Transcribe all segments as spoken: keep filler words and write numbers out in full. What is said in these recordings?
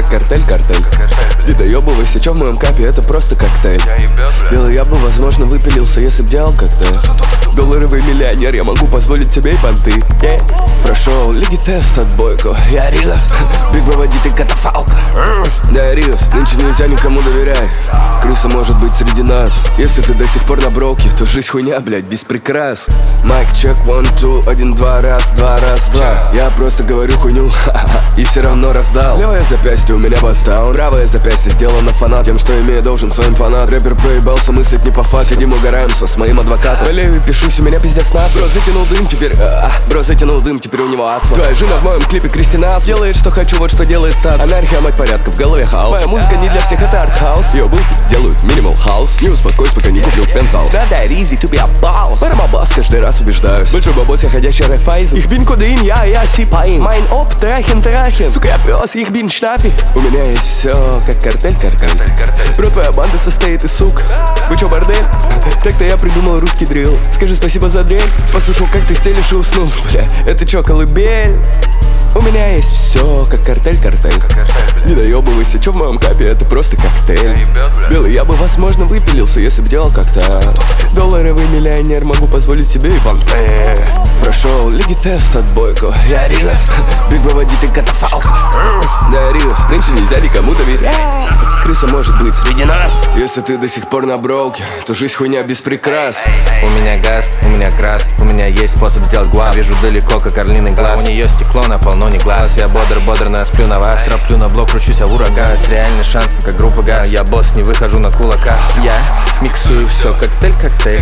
картель, картель. Не доебывайся, чё в моем капе, это просто коктейль. Белый я бы, возможно, выпилился, если б делал коктейль. Долларовый миллионер, я могу позволить себе и понты. yeah. Прошел лиги тест отбойку. Я Рига, Биг Бо водитель катафалка. Да, Ригас, нынче нельзя никому доверять. Крыса может быть среди нас. Если ты до сих пор на броке, то жизнь хуйня, блядь, без прикрас. Майк, чек, one, two, один, два, раз, два, раз, два. Я просто говорю хуйню, и все равно раздал. Левое запястье у меня бастаун, правое запястье сделано фанат. Тем, что имею, должен своим фанат. Рэпер проебался, мыслить не по фа. Сидим, угораемся с моим адвокатом. Болею, пишусь, у меня пиздец нас. Бро затянул дым, теперь, а, бро затянул дым, теперь у него астма. Твоя жена в моем клипе Кристина делает, что хочу, вот что делает стат. Анархия, мать порядка, в голове хаос. Моя музыка не для всех, это артхаус. Ее был делают минимал хаус. Не успокойся, пока не куплю пентхаус. Надо easy to be a boss. Пара бабас, каждый раз убеждаюсь. Большой бабос, я ходящий райфайзен. Ich bin Codein, я, я сипаин. Mein Op, трахен, трахен. Сука, я пес, ich bin Штапи. У меня есть все, как картель, картель. Бро, твоя банда состоит из сук. Вы чё, бордель? Так-то я придумал русский дрил. Скажи спасибо за дрель. Послушал, как ты стелишь и уснул. Бля, это чё, колыбель? У меня есть все, как картель, картель. Не доебывайся, чё в моем капе, это просто коктейль. Белый я бы, возможно, выпилился, если б делал как-то. Долларовый миллионер, могу позволить себе и понты. Прошел лиги тест отбойку. Я Рига, Биг Бо водитель катафалка. Да, Ригас, нынче нельзя никому доверять. Крыса может быть среди нас. Если ты до сих пор на броуке, то жизнь хуйня без прикрас. У меня газ, у меня крас, у меня есть способ сделать гуа. Вижу далеко, как орлиный глаз. У нее стекло на пол, но не глаз. Я бодр, бодр, но я сплю на вас. Раплю на блок, кручусь, а в ураган. Реальный шанс, как группа газ. Я босс, не выхожу на кулака. Я миксую все, коктейль, коктейль.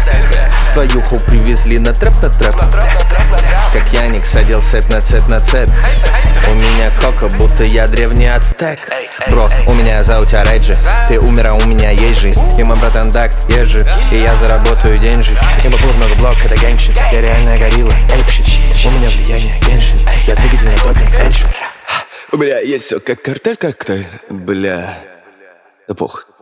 Твою ху привезли на трэп, на трэп. Как Яник садил цепь на цепь на цепь. У меня кока, будто я древний ацтек. Бро, у меня за у тебя рейджи. Ты умер, а у меня есть жизнь. И мой братан Дак, езжи. И я заработаю деньги. Я бабур, много блок, это гэншит. Я реальная горилла, эйпшит. У меня влияние, гэншит. Я двигатель на топе, эншит. У меня есть все, как картель, коктейль. Бля, да пох.